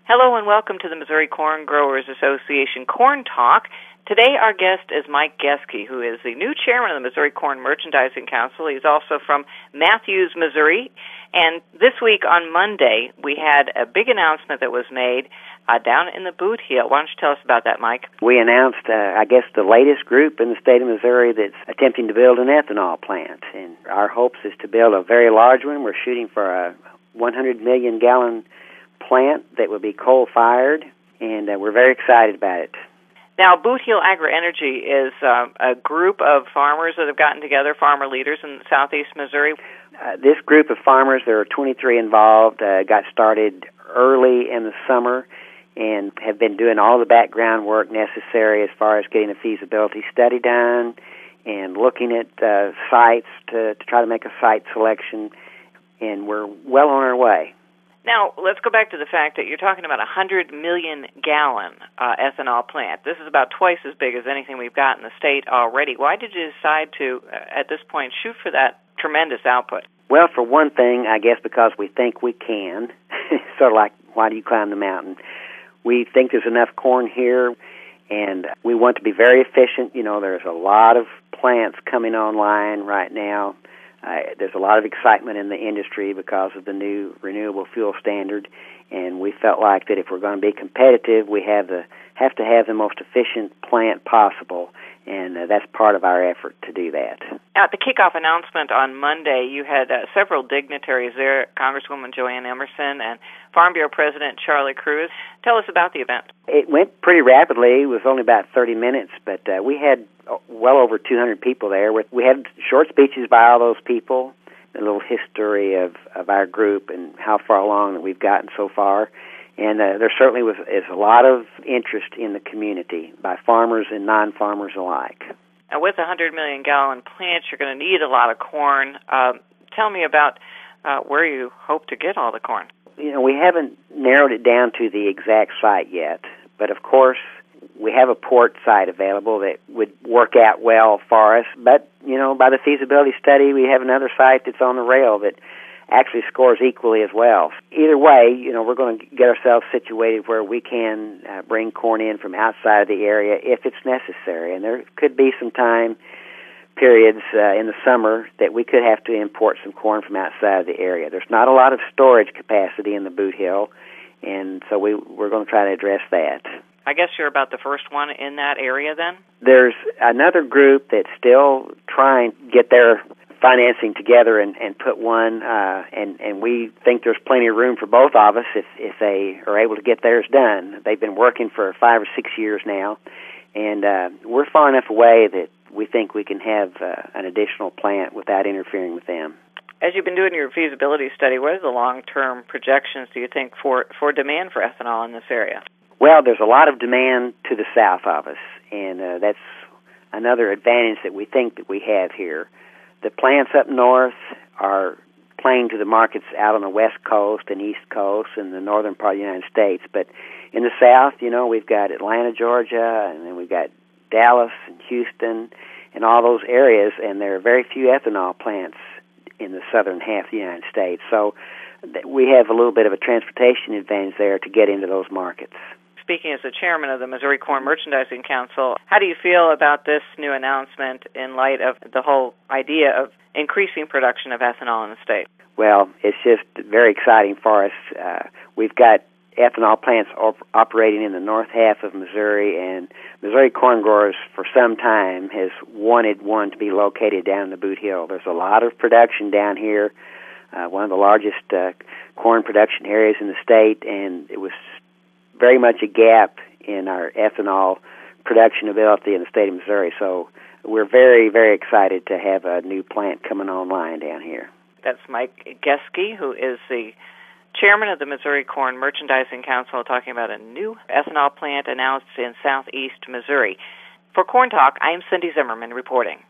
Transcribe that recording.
Hello and welcome to the Missouri Corn Growers Association Corn Talk. Today our guest is Mike Geske, who is the new chairman of the Missouri Corn Merchandising Council. He's also from Matthews, Missouri. And this week on Monday, we had a big announcement that was made down in the Boot Heel. Why don't you tell us about that, Mike? We announced, the latest group in the state of Missouri that's attempting to build an ethanol plant. And our hopes is to build a very large one. We're shooting for a 100 million gallon plant that would be coal-fired, and we're very excited about it. Now, Boot Heel Agri-Energy is a group of farmers that have gotten together, farmer leaders in southeast Missouri. This group of farmers, there are 23 involved, got started early in the summer and have been doing all the background work necessary as far as getting a feasibility study done and looking at sites to try to make a site selection, and we're well on our way. Now, let's go back to the fact that you're talking about a 100 million gallon ethanol plant. This is about twice as big as anything we've got in the state already. Why did you decide to, at this point, shoot for that tremendous output? Well, for one thing, I guess because we think we can. Sort of like, why do you climb the mountain? We think there's enough corn here, and we want to be very efficient. You know, there's a lot of plants coming online right now. There's a lot of excitement in the industry because of the new renewable fuel standard, and we felt like that if we're going to be competitive, we have to have the most efficient plant possible, and that's part of our effort to do that. At the kickoff announcement on Monday, you had several dignitaries there, Congresswoman Joanne Emerson and Farm Bureau President Charlie Cruz. Tell us about the event. It went pretty rapidly. It was only about 30 minutes, but we had well over 200 people there. We had short speeches by all those people, a little history of our group and how far along that we've gotten so far. And there certainly is a lot of interest in the community by farmers and non-farmers alike. Now, with a 100 million gallon plant, you're going to need a lot of corn. Tell me about where you hope to get all the corn. You know, we haven't narrowed it down to the exact site yet, but of course we have a port site available that would work out well for us. But, you know, by the feasibility study, we have another site that's on the rail that actually scores equally as well. Either way, you know, we're going to get ourselves situated where we can bring corn in from outside of the area if it's necessary. And there could be some time periods in the summer that we could have to import some corn from outside of the area. There's not a lot of storage capacity in the Boot Heel, and so we're going to try to address that. I guess you're about the first one in that area then? There's another group that's still trying to get their financing together and put one, and we think there's plenty of room for both of us if they are able to get theirs done. They've been working for 5 or 6 years now, and we're far enough away that we think we can have an additional plant without interfering with them. As you've been doing your feasibility study, what are the long-term projections, do you think, for demand for ethanol in this area? Well, there's a lot of demand to the south of us, and that's another advantage that we think that we have here. The plants up north are playing to the markets out on the west coast and east coast and the northern part of the United States. But in the south, you know, we've got Atlanta, Georgia, and then we've got Dallas and Houston and all those areas, and there are very few ethanol plants in the southern half of the United States. So we have a little bit of a transportation advantage there to get into those markets. Speaking as the chairman of the Missouri Corn Merchandising Council, how do you feel about this new announcement in light of the whole idea of increasing production of ethanol in the state? Well, it's just very exciting for us. We've got ethanol plants operating in the north half of Missouri, and Missouri Corn Growers for some time has wanted one to be located down in the Boot Heel. There's a lot of production down here, one of the largest corn production areas in the state, and it was very much a gap in our ethanol production ability in the state of Missouri. So we're very, very excited to have a new plant coming online down here. That's Mike Geske, who is the chairman of the Missouri Corn Merchandising Council, talking about a new ethanol plant announced in southeast Missouri. For Corn Talk, I'm Cindy Zimmerman reporting.